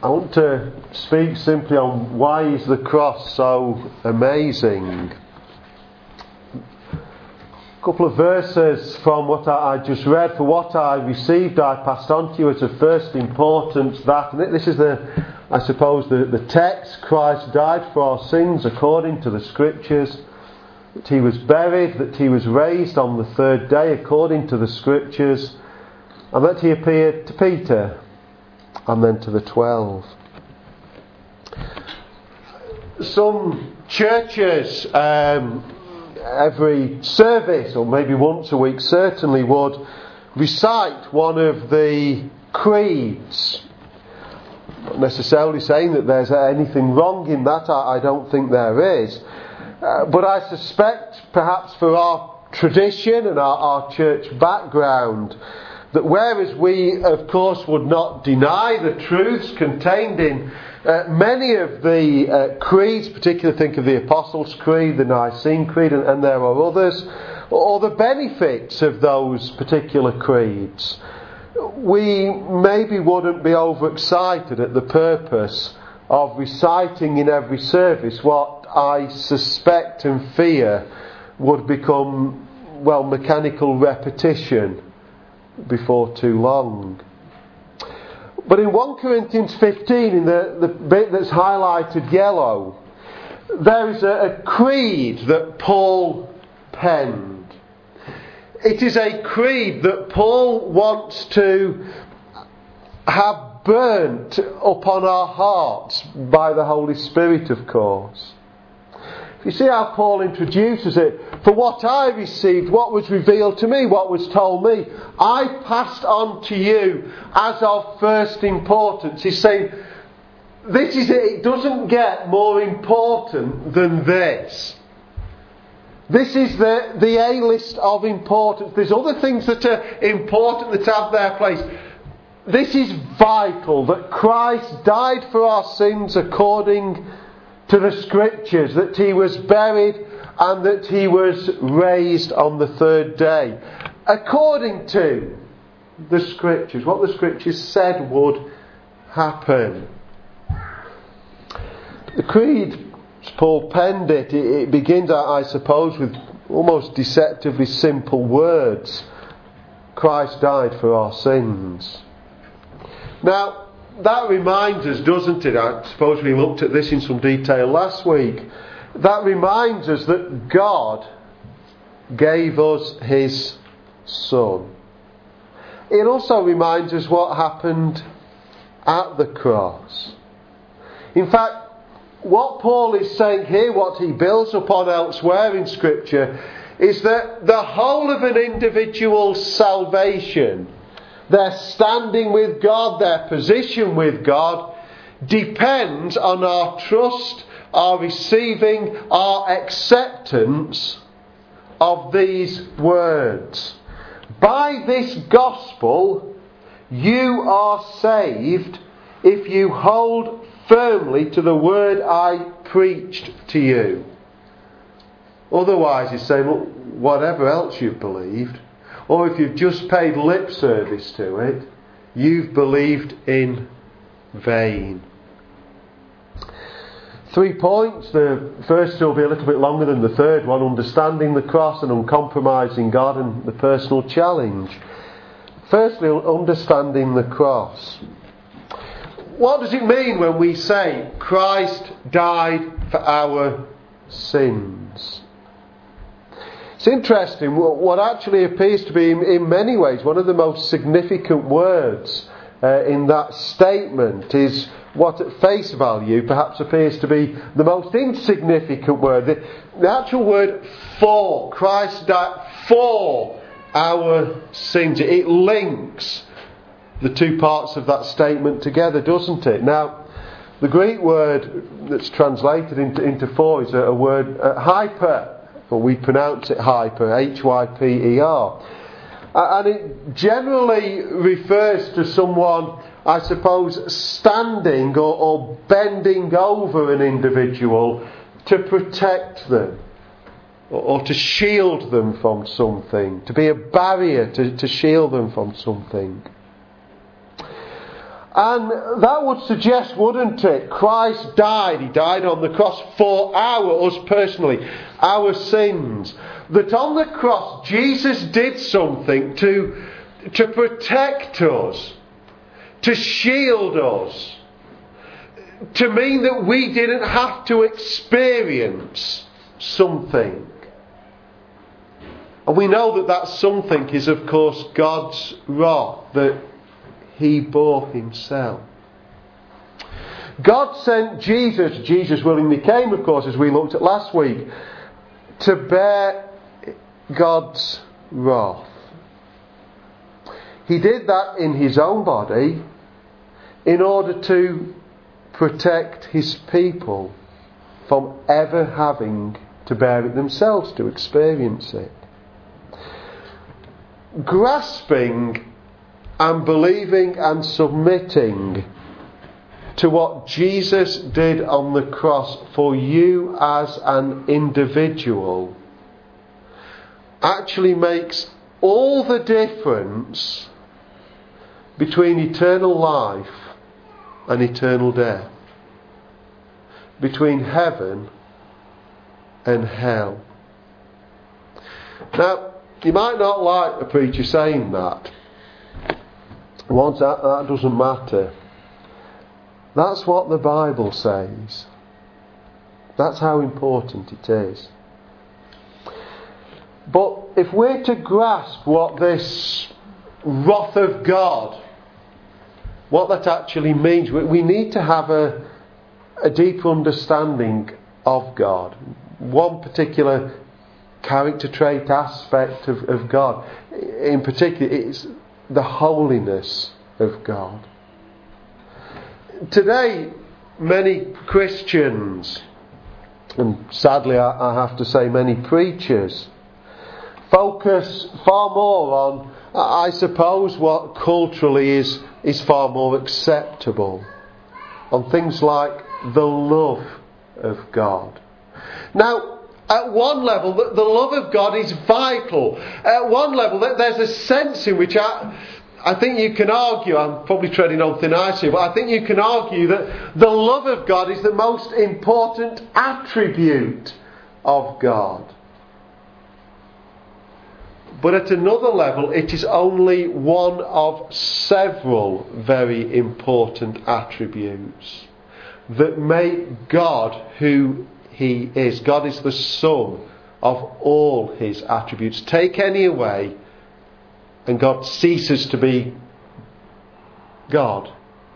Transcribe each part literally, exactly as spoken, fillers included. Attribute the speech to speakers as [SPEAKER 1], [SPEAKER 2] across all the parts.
[SPEAKER 1] I want to speak simply on why is the cross so amazing. A couple of verses from what I, I just read. For what I received I passed on to you as of first importance that, and this is the, I suppose the, the text, Christ died for our sins according to the Scriptures, that he was buried, that he was raised on the third day according to the Scriptures, and that he appeared to Peter and then to the twelve. Some churches, um, every service, or maybe once a week certainly, would recite one of the creeds. Not necessarily saying that there's anything wrong in that, I, I don't think there is. Uh, but I suspect, perhaps for our tradition and our, our church background, that whereas we, of course, would not deny the truths contained in uh, many of the uh, creeds, particularly think of the Apostles' Creed, the Nicene Creed, and, and there are others, or the benefits of those particular creeds, we maybe wouldn't be overexcited at the purpose of reciting in every service what I suspect and fear would become, well, mechanical repetition before too long. But in First Corinthians fifteen, in the, the bit that's highlighted yellow, there is a, a creed that Paul penned. It is a creed that Paul wants to have burnt upon our hearts by the Holy Spirit, of course. You see how Paul introduces it. For what I received, what was revealed to me, what was told me, I passed on to you as of first importance. He's saying, this is it. It doesn't get more important than this. This is the, the A-list of importance. There's other things that are important that have their place. This is vital, that Christ died for our sins according to the Scriptures, that he was buried and that he was raised on the third day according to the Scriptures, what the Scriptures said would happen. The creed, as Paul penned it, it, it begins, I suppose, with almost deceptively simple words. Christ died for our sins. Now, that reminds us, doesn't it? I suppose we looked at this in some detail last week. That reminds us that God gave us his Son. It also reminds us what happened at the cross. In fact, what Paul is saying here, what he builds upon elsewhere in Scripture, is that the whole of an individual's salvation, their standing with God, their position with God, depends on our trust, our receiving, our acceptance of these words. By this gospel, you are saved if you hold firmly to the word I preached to you. Otherwise, he's saying, well, whatever else you've believed, or if you've just paid lip service to it, you've believed in vain. Three points. The first will be a little bit longer than the third one, understanding the cross and uncompromising God, and the personal challenge. Firstly, understanding the cross. What does it mean when we say Christ died for our sins? It's interesting, what actually appears to be in many ways one of the most significant words uh, in that statement is what at face value perhaps appears to be the most insignificant word. The, the actual word for. Christ died for our sins. It links the two parts of that statement together, doesn't it? Now, the Greek word that's translated into, into for is a, a word uh, hyper. But we pronounce it hyper, H Y P E R. And it generally refers to someone, I suppose, standing or, or bending over an individual to protect them, or, or to shield them from something, to be a barrier to, to shield them from something. And that would suggest, wouldn't it, Christ died, he died on the cross for our, us personally, our sins. That on the cross Jesus did something to, to protect us, to shield us, to mean that we didn't have to experience something. And we know that that something is, of course, God's wrath that he bore himself. God sent Jesus, Jesus willingly came, of course, as we looked at last week, to bear God's wrath. He did that in his own body in order to protect his people from ever having to bear it themselves, to experience it. Grasping and believing and submitting to what Jesus did on the cross for you as an individual actually makes all the difference between eternal life and eternal death, between heaven and hell. Now, you might not like a preacher saying that. Once that, that doesn't matter. That's what the Bible says. That's how important it is. But if we're to grasp what this wrath of God, what that actually means, we, we need to have a, a deeper understanding of God. One particular character trait, aspect of, of God. In particular, it's the holiness of God. Today, many Christians, and sadly I, I have to say many preachers, focus far more on, I suppose, what culturally is, is far more acceptable, on things like the love of God. Now, at one level, the, the love of God is vital. At one level, there's a sense in which I, I think you can argue, I'm probably treading on thin ice here, but I think you can argue that the love of God is the most important attribute of God. But at another level, it is only one of several very important attributes that make God who He is. God is the sum of all His attributes. Take any away, and God ceases to be God.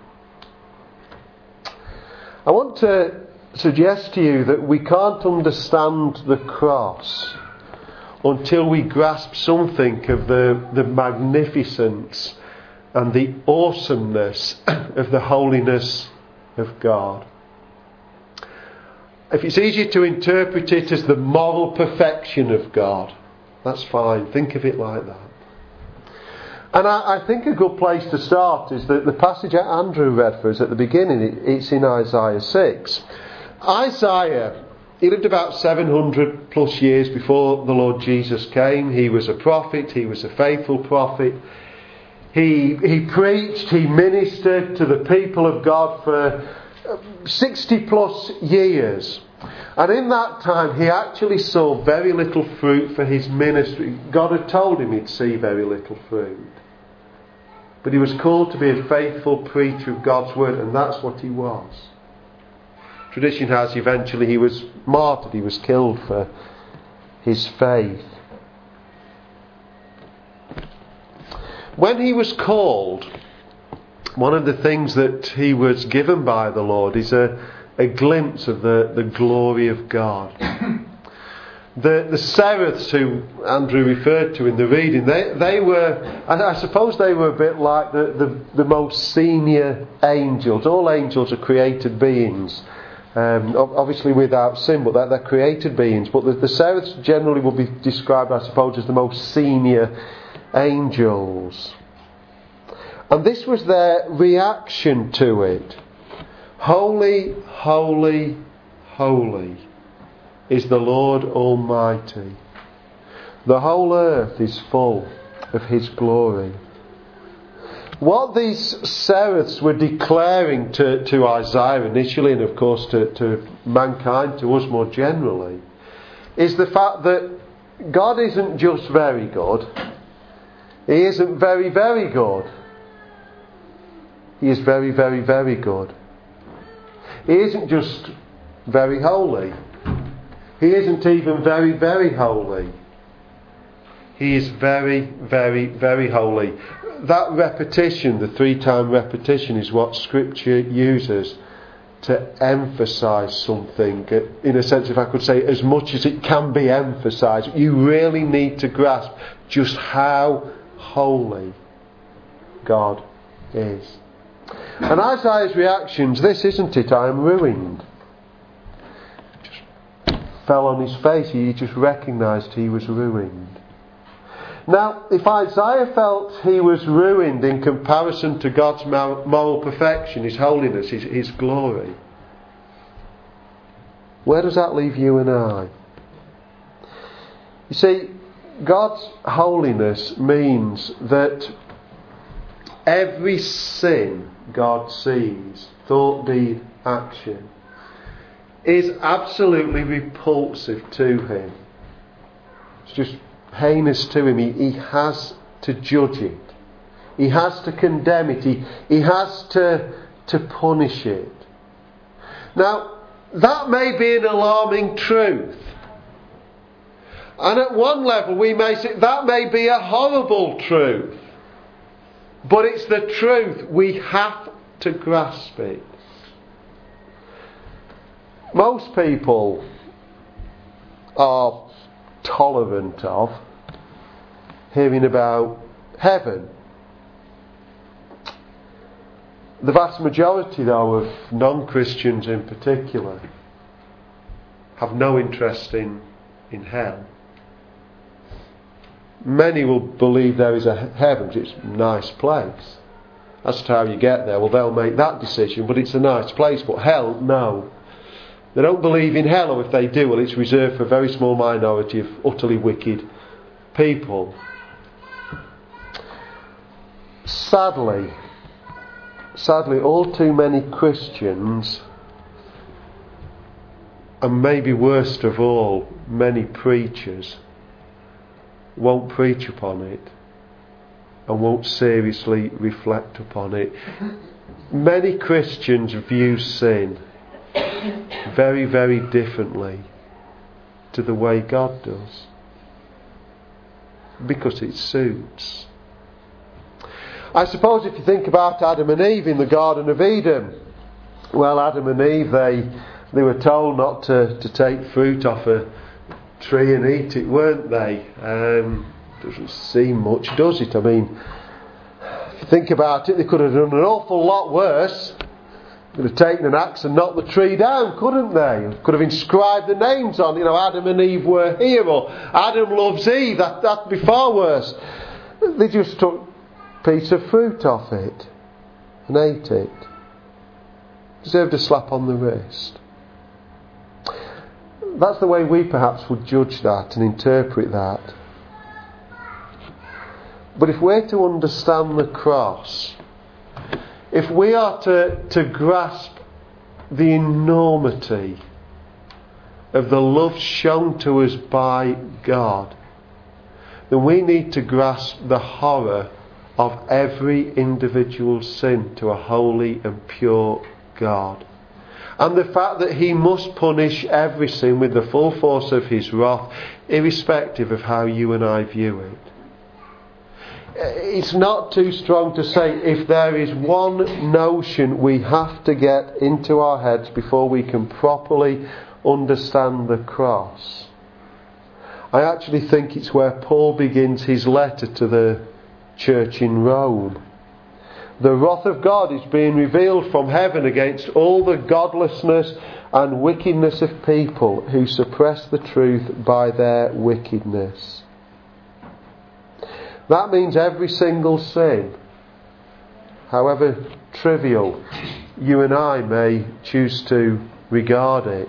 [SPEAKER 1] I want to suggest to you that we can't understand the cross until we grasp something of the, the magnificence and the awesomeness of the holiness of God. If it's easier to interpret it as the moral perfection of God, that's fine. Think of it like that. And I, I think a good place to start is that the passage that Andrew read for us at the beginning. It, it's in Isaiah six. Isaiah, he lived about seven hundred plus years before the Lord Jesus came. He was a prophet. He was a faithful prophet. He, he preached, he ministered to the people of God for sixty plus years. And in that time he actually saw very little fruit for his ministry. God had told him he'd see very little fruit. But he was called to be a faithful preacher of God's word, and that's what he was. Tradition has eventually he was martyred, he was killed for his faith. When he was called, one of the things that he was given by the Lord is a, a glimpse of the, the glory of God. The, the seraphs who Andrew referred to in the reading, they, they were, I, I suppose they were a bit like the, the, the most senior angels. All angels are created beings, um, obviously without sin, but they're, they're created beings. But the, the seraphs generally would be described, I suppose, as the most senior angels. And this was their reaction to it. Holy, holy, holy is the Lord Almighty. The whole earth is full of His glory. what these seraphs were declaring to, to Isaiah initially, and of course to, to mankind, to us more generally, is the fact that God isn't just very good. He isn't very, very good. He is very, very, very good. He isn't just very holy. He isn't even very, very holy. He is very, very, very holy. That repetition, the three-time repetition, is what Scripture uses to emphasise something. In a sense, if I could say, as much as it can be emphasised, you really need to grasp just how holy God is. And Isaiah's reactions, this isn't it, I am ruined. Just fell on his face, he just recognised he was ruined. Now, if Isaiah felt he was ruined in comparison to God's moral perfection, His holiness, His, his glory, where does that leave you and I? You see, God's holiness means that every sin God sees, thought, deed, action, is absolutely repulsive to Him. It's just heinous to Him. He, he has to judge it. He has to condemn it. He, he has to, to punish it. Now, that may be an alarming truth. And at one level we may say that may be a horrible truth. But it's the truth. We have to grasp it. Most people are tolerant of hearing about heaven. The vast majority, though, of non-Christians in particular, have no interest in, in hell. Many will believe there is a heaven, it's a nice place. As to how you get there, well, they'll make that decision, but it's a nice place. But hell, no. They don't believe in hell, or if they do, well, it's reserved for a very small minority of utterly wicked people. Sadly, sadly, all too many Christians, and maybe worst of all, many preachers, won't preach upon it and won't seriously reflect upon it. Many Christians view sin very, very differently to the way God does, because it suits. I suppose if you think about Adam and Eve in the Garden of Eden, well, Adam and Eve, they they were told not to, to take fruit off a tree and eat it, weren't they? Um, doesn't seem much, does it? I mean, if you think about it, they could have done an awful lot worse. They could have taken an axe and knocked the tree down, couldn't they? Could have inscribed the names on, you know, Adam and Eve were here, or Adam loves Eve. That, that'd be far worse. They just took a piece of fruit off it and ate it. Deserved a slap on the wrist. That's the way we perhaps would judge that and interpret that. But if we're to understand the cross, if we are to, to grasp the enormity of the love shown to us by God, then we need to grasp the horror of every individual sin to a holy and pure God. And the fact that He must punish every sin with the full force of His wrath, irrespective of how you and I view it. It's not too strong to say, if there is one notion we have to get into our heads before we can properly understand the cross, I actually think it's where Paul begins his letter to the church in Rome. The wrath of God is being revealed from heaven against all the godlessness and wickedness of people who suppress the truth by their wickedness. That means every single sin, however trivial you and I may choose to regard it.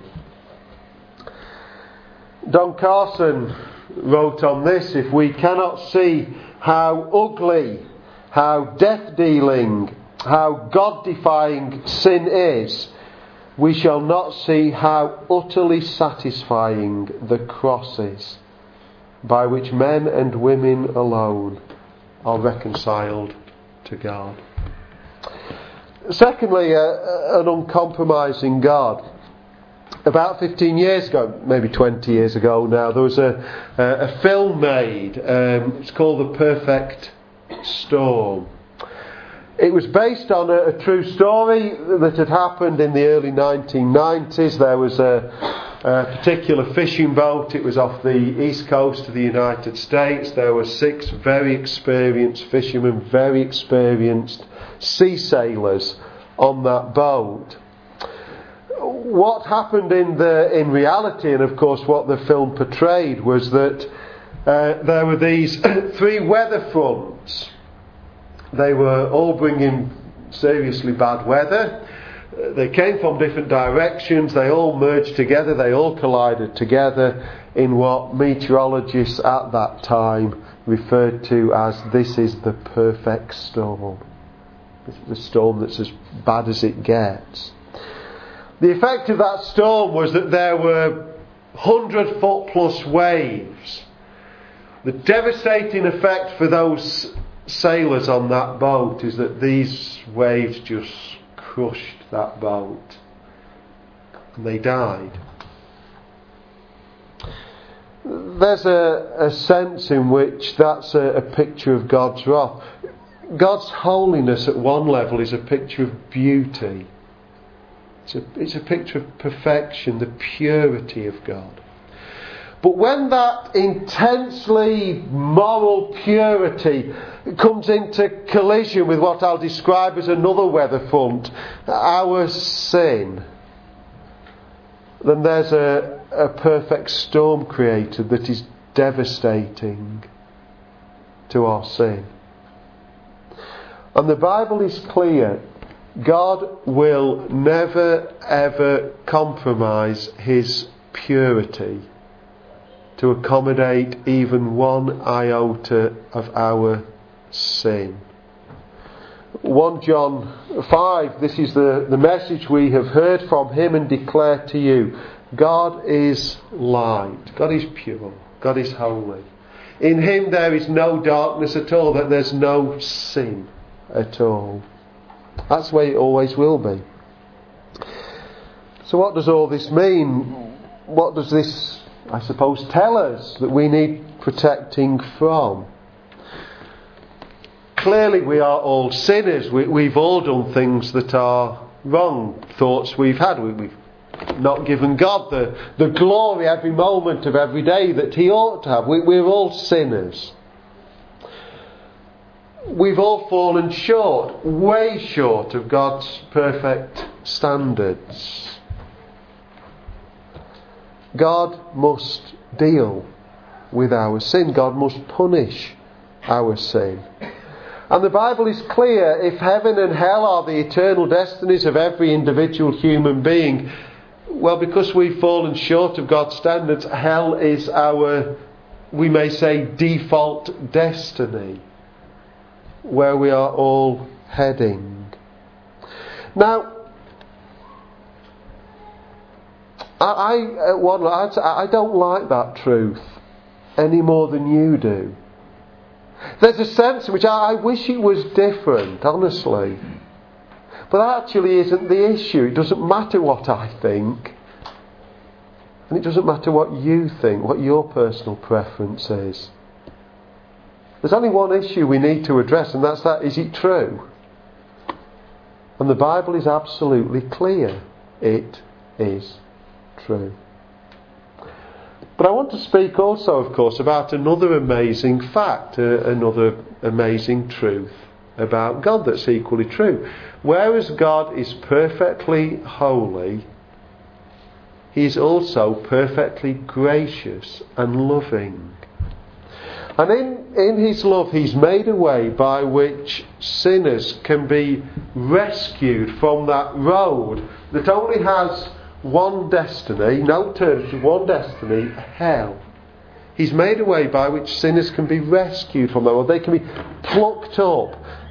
[SPEAKER 1] Don Carson wrote on this: if we cannot see how ugly, how death-dealing, how God-defying sin is, we shall not see how utterly satisfying the cross is, by which men and women alone are reconciled to God. Secondly, uh, an uncompromising God. About fifteen years ago, maybe twenty years ago now, there was a, a, a film made. Um, it's called The Perfect Storm. It was based on a, a true story that had happened in the early nineteen nineties. There was a, a particular fishing boat. It was off the east coast of the United States. There were six very experienced fishermen, very experienced sea sailors on that boat. What happened in the in reality, and of course what the film portrayed, was that uh, there were these three weather fronts. They were all bringing seriously bad weather. They came from different directions. They all merged together. They all collided together in what meteorologists at that time referred to as "this is the perfect storm." This is the storm that's as bad as it gets. The effect of that storm was that there were hundred foot plus waves. The devastating effect for those sailors on that boat is that these waves just crushed that boat and they died. There's a, a sense in which that's a, a picture of God's wrath. God's holiness at one level is a picture of beauty. It's a, it's a picture of perfection, the purity of God. But when that intensely moral purity comes into collision with what I'll describe as another weather front, our sin, then there's a, a perfect storm created that is devastating to our sin. And the Bible is clear. God will never ever compromise His purity to accommodate even one iota of our sin. First John five, this is the, the message we have heard from Him and declare to you. God is light. God is pure. God is holy. In Him there is no darkness at all, that there's no sin at all. That's the way it always will be. So what does all this mean? What does this, I suppose, tell us that we need protecting from? Clearly we are all sinners. We, we've all done things that are wrong. Thoughts we've had. We, we've not given God the, the glory every moment of every day that He ought to have. We, we're all sinners. We've all fallen short, way short of God's perfect standards. God must deal with our sin. God must punish our sin. And the Bible is clear, if heaven and hell are the eternal destinies of every individual human being, well, because we've fallen short of God's standards, hell is our, we may say, default destiny, where we are all heading. Now, I, I, one, I don't like that truth any more than you do. There's a sense in which I, I wish it was different, honestly. But that actually isn't the issue. It doesn't matter what I think. And it doesn't matter what you think, what your personal preference is. There's only one issue we need to address, and that's that, is it true? And the Bible is absolutely clear. It is true. But I want to speak also, of course, about another amazing fact, uh, another amazing truth about God that's equally true. Whereas God is perfectly holy, He is also perfectly gracious and loving. And in, in His love, He's made a way by which sinners can be rescued from that road that only has one destiny, no alternative, one destiny, hell. He's made a way by which sinners can be rescued from that road. They can be plucked up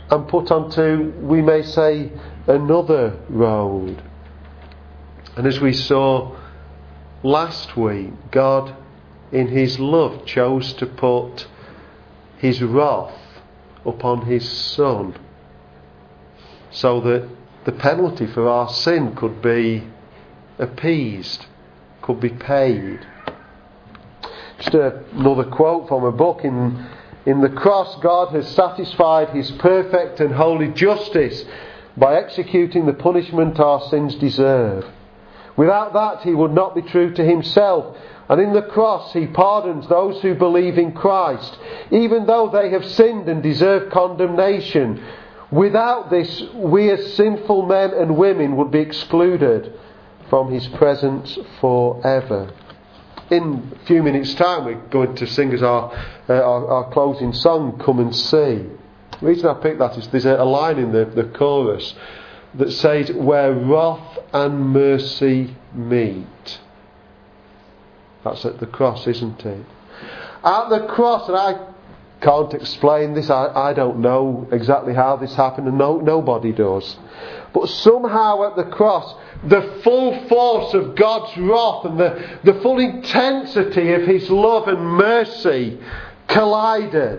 [SPEAKER 1] and put onto, we may say, another road. And as we saw last week, God in his love chose to put his wrath upon his Son, so that the penalty for our sin could be appeased, could be paid. Just a, another quote from a book. In, in the cross, God has satisfied his perfect and holy justice by executing the punishment our sins deserve. Without that, he would not be true to himself. And in the cross, he pardons those who believe in Christ, even though they have sinned and deserve condemnation. Without this, we as sinful men and women would be excluded from his presence forever. In a few minutes' time, we're going to sing as our, uh, our, our closing song, Come and See. The reason I picked that is there's a, a line in the, the chorus that says, where wrath and mercy meet. That's at the cross, isn't it? At the cross, and I can't explain this, I, I don't know exactly how this happened, and no, nobody does. But somehow at the cross, the full force of God's wrath and the, the full intensity of his love and mercy collided.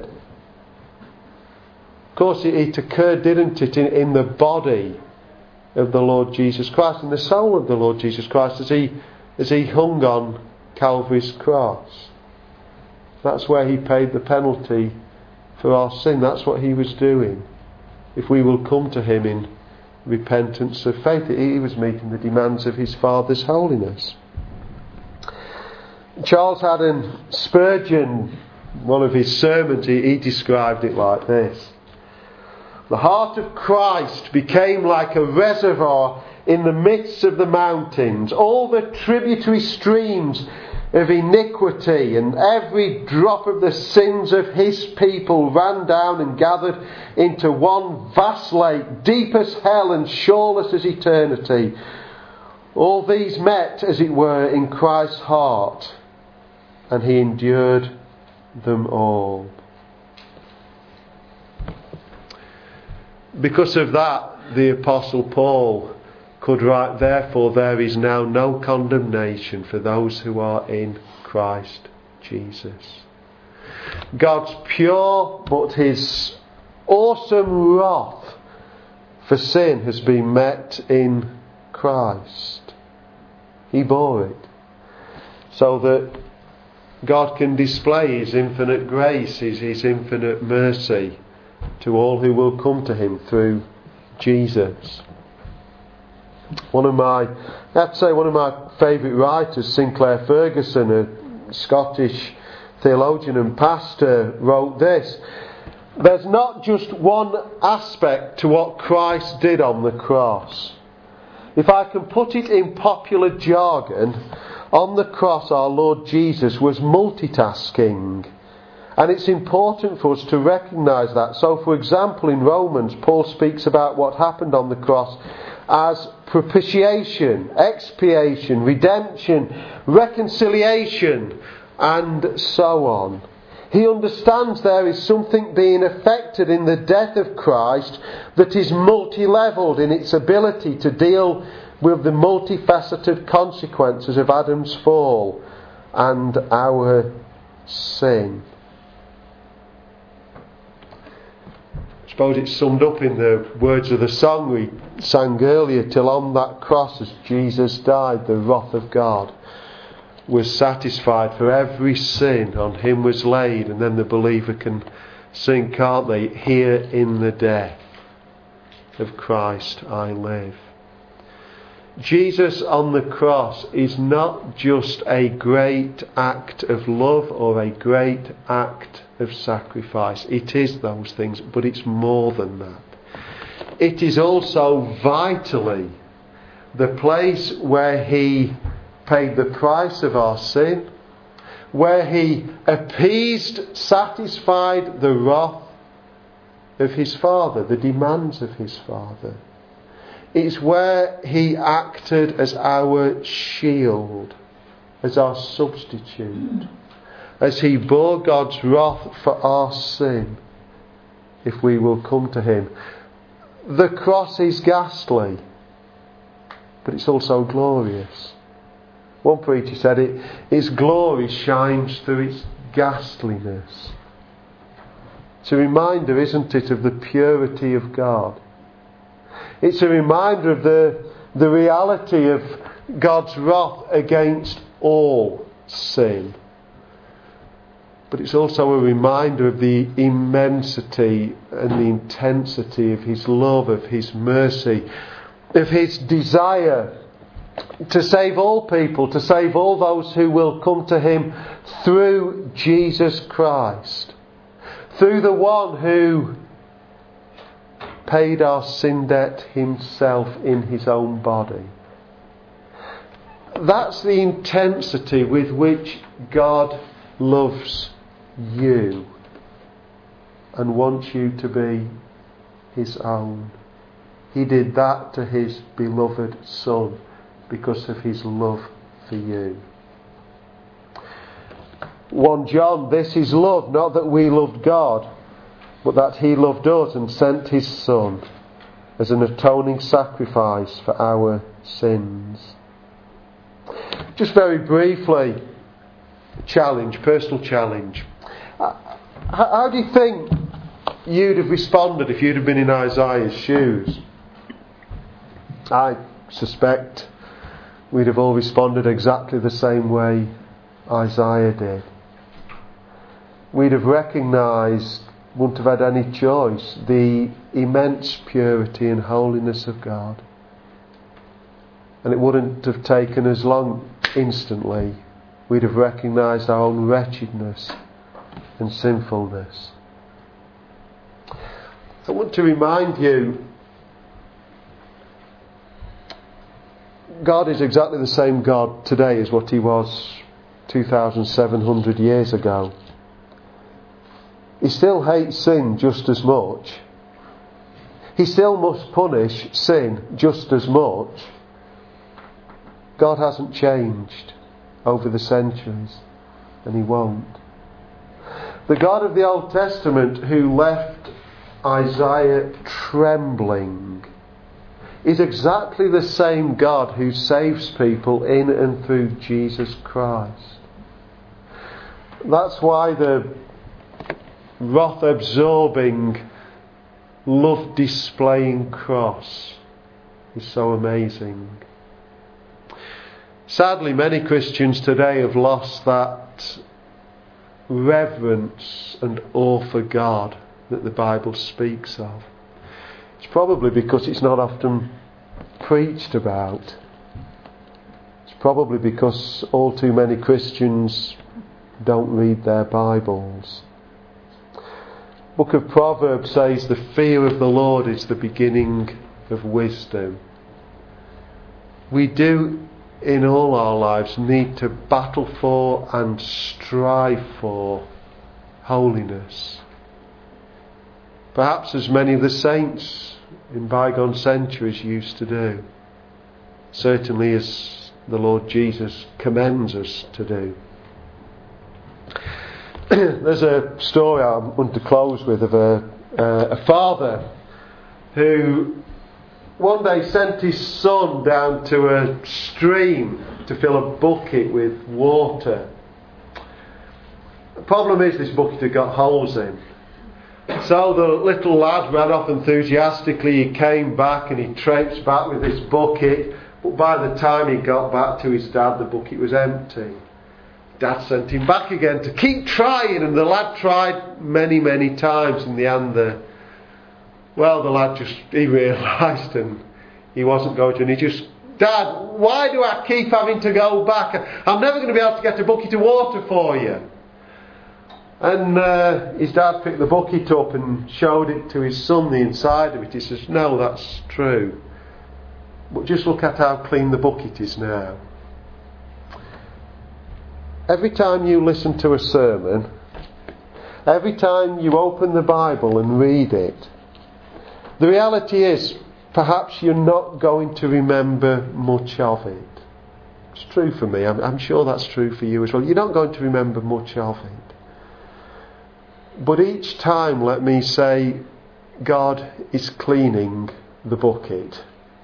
[SPEAKER 1] Of course, it, it occurred, didn't it, in, in the body of the Lord Jesus Christ, in the soul of the Lord Jesus Christ, as he, as he hung on Calvary's cross. That's where he paid the penalty for our sin. That's what he was doing. If we will come to him in repentance of faith, he was meeting the demands of his Father's holiness. Charles Haddon Spurgeon, one of his sermons, he, he described it like this: the heart of Christ became like a reservoir in the midst of the mountains. All the tributary streams of iniquity and every drop of the sins of his people ran down and gathered into one vast lake, deep as hell and shoreless as eternity. All these met, as it were, in Christ's heart, and he endured them all. Because of that, the Apostle Paul could write, therefore there is now no condemnation for those who are in Christ Jesus. God's pure but his awesome wrath for sin has been met in Christ. He bore it, so that God can display his infinite grace, his, his infinite mercy to all who will come to him through Jesus. One of my, I have to say, one of my favourite writers, Sinclair Ferguson, a Scottish theologian and pastor, wrote this: there's not just one aspect to what Christ did on the cross. If I can put it in popular jargon, on the cross our Lord Jesus was multitasking. And it's important for us to recognise that. So, for example, in Romans, Paul speaks about what happened on the cross as propitiation, expiation, redemption, reconciliation, and so on. He understands there is something being effected in the death of Christ that is multi-levelled in its ability to deal with the multifaceted consequences of Adam's fall and our sin. I suppose it's summed up in the words of the song we sang earlier, till on that cross as Jesus died, the wrath of God was satisfied, for every sin on him was laid. And then the believer can sing, can't they? Here in the death of Christ I live. Jesus on the cross is not just a great act of love or a great act of sacrifice. It is those things, but it's more than that. It is also vitally the place where he paid the price of our sin, where he appeased, satisfied the wrath of his Father, the demands of his Father. It's where he acted as our shield, as our substitute, as he bore God's wrath for our sin. if we will come to him. The cross is ghastly, but it's also glorious. One preacher said it, its glory shines through its ghastliness. It's a reminder, isn't it, of the purity of God. It's a reminder of the, the reality of God's wrath against all sin. But it's also a reminder of the immensity and the intensity of his love, of his mercy, of his desire to save all people, to save all those who will come to him through Jesus Christ, through the one who paid our sin debt himself in his own body. That's the intensity with which God loves you and wants you to be his own. He did that to his beloved Son because of his love for you. First John, this is love, not that we loved God, but that he loved us and sent his Son as an atoning sacrifice for our sins. Just very briefly, challenge, personal challenge. How do you think you'd have responded if you'd have been in Isaiah's shoes? I suspect we'd have all responded exactly the same way Isaiah did. We'd have recognised, wouldn't have had any choice, the immense purity and holiness of God. And it wouldn't have taken us long, instantly. We'd have recognised our own wretchedness and sinfulness. I want to remind you, God is exactly the same God today as what he was two thousand seven hundred years ago. He still hates sin just as much. He still must punish sin just as much. God hasn't changed over the centuries, and he won't. The God of the Old Testament who left Isaiah trembling is exactly the same God who saves people in and through Jesus Christ. That's why the wrath-absorbing, love-displaying cross is so amazing. Sadly, many Christians today have lost that reverence and awe for God that the Bible speaks of. It's probably because it's not often preached about. It's probably because all too many Christians don't read their Bibles. The book of Proverbs says the fear of the Lord is the beginning of wisdom. We do in all our lives need to battle for and strive for holiness. Perhaps as many of the saints in bygone centuries used to do. Certainly as the Lord Jesus commends us to do. There's a story I want to close with of a, uh, a father who one day sent his son down to a stream to fill a bucket with water. The problem is this bucket had got holes in. So the little lad ran off enthusiastically. He came back and he traipsed back with this bucket. But by the time he got back to his dad, the bucket was empty. Dad sent him back again to keep trying, and the lad tried many, many times. In the end, the, well, the lad just, he realised and he wasn't going to, and he just, Dad, why do I keep having to go back? I'm never going to be able to get a bucket of water for you. And uh, his dad picked the bucket up and showed it to his son, the inside of it. He says, no, that's true. But just look at how clean the bucket is now. Every time you listen to a sermon, every time you open the Bible and read it, the reality is perhaps you're not going to remember much of it. It's true for me. I'm, I'm sure that's true for you as well. You're not going to remember much of it. But each time, let me say, God is cleaning the bucket.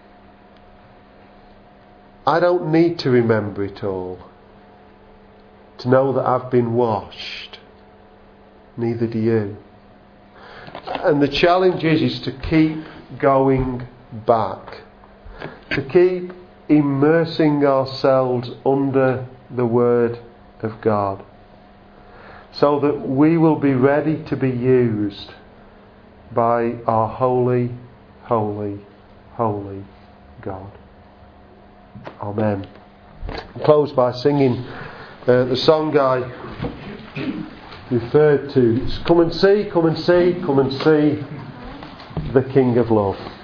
[SPEAKER 1] I don't need to remember it all to know that I've been washed. Neither do you. And the challenge is, is to keep going back. To keep immersing ourselves under the Word of God. So that we will be ready to be used by our holy, holy, holy God. Amen. I'll close by singing uh, the song I referred to. It's come and see, come and see, come and see the King of Love.